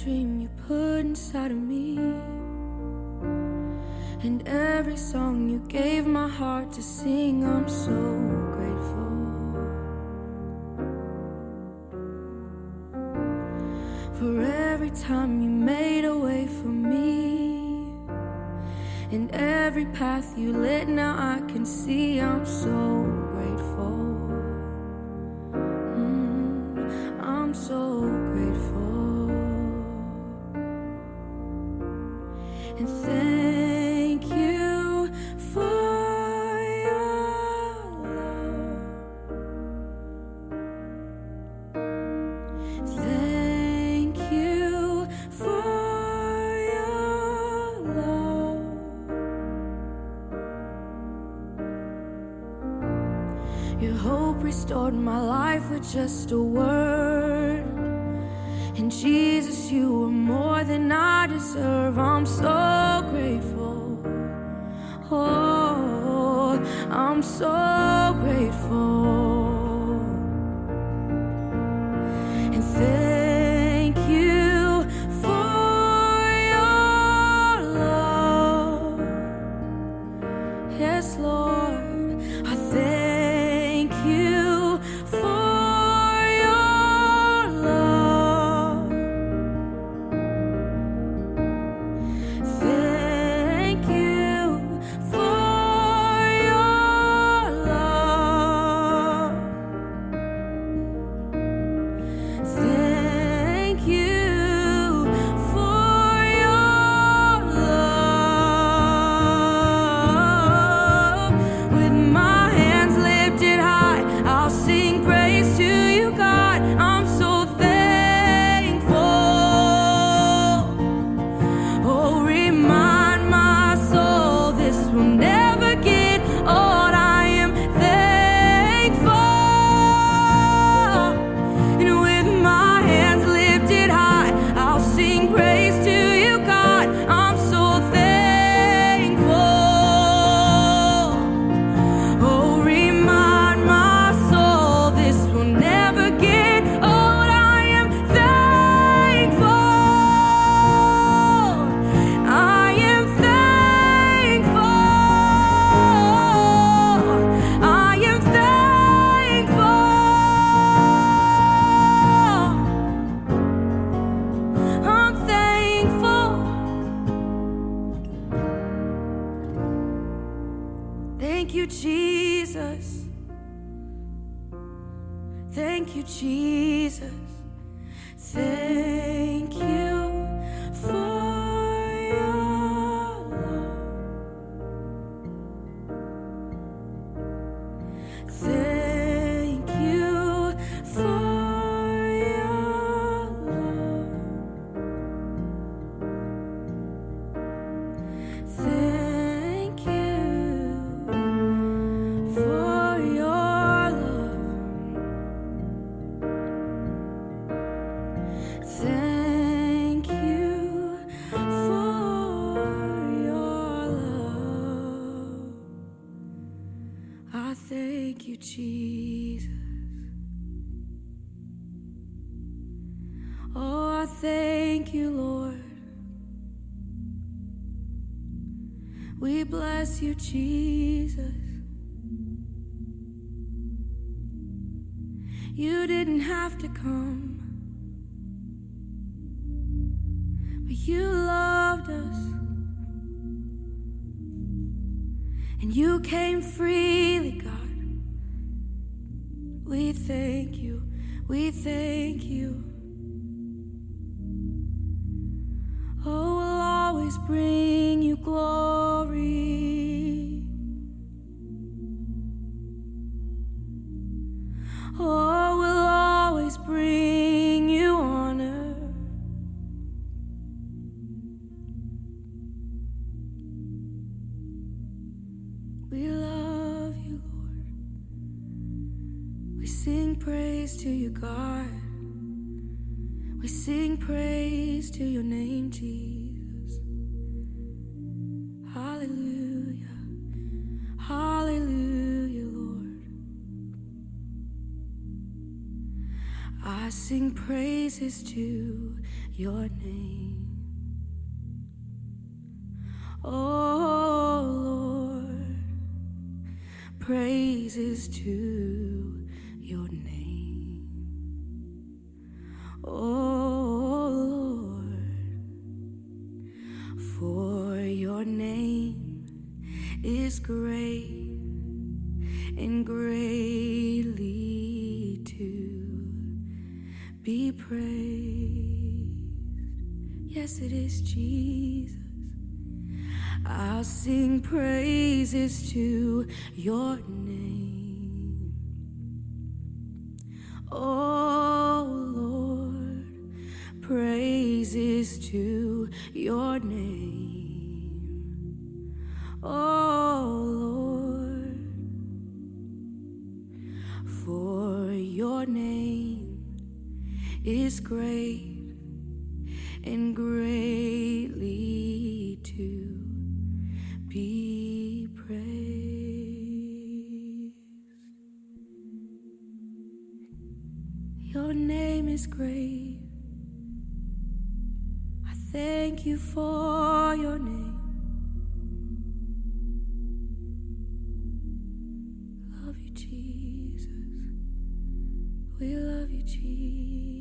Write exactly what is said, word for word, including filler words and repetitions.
dream you put inside of me, and every song you gave my heart to sing. I'm so grateful for every time you made a way for me, and every path you lit now I can see. I'm so grateful. mm, I'm so grateful. And thank you for your love. Thank you for your love. Your hope restored my life with just a word. And Jesus, you were more than I deserve. I'm so grateful. Oh, I'm so grateful. And thank you for your love. Yes, Lord, I thank you for thank you, Jesus. Thank you, Jesus. Thank you for your love. Thank you for your love. Thank for your love. Thank you for your love. I thank you, Jesus. Oh, I thank you, Lord. We bless you, Jesus. You didn't have to come, but you loved us, and you came freely, God. We thank you, we thank you. Oh, we'll always bring you glory. Oh, we'll always bring you honor. We love you, Lord. We sing praise to you, God. We sing praise to your name, Jesus. Hallelujah. Hallelujah, Lord. I sing praises to your name. Oh Lord, praises to your name. Oh Lord, for your name is great and greatly to be praised. Yes, it is, Jesus. I'll sing praises to your name. Oh Lord, praises to your name. Oh Lord, for your name is great and greatly to be praised. Your name is great. I thank you for your name. Love you, Jesus. We love you, Jesus.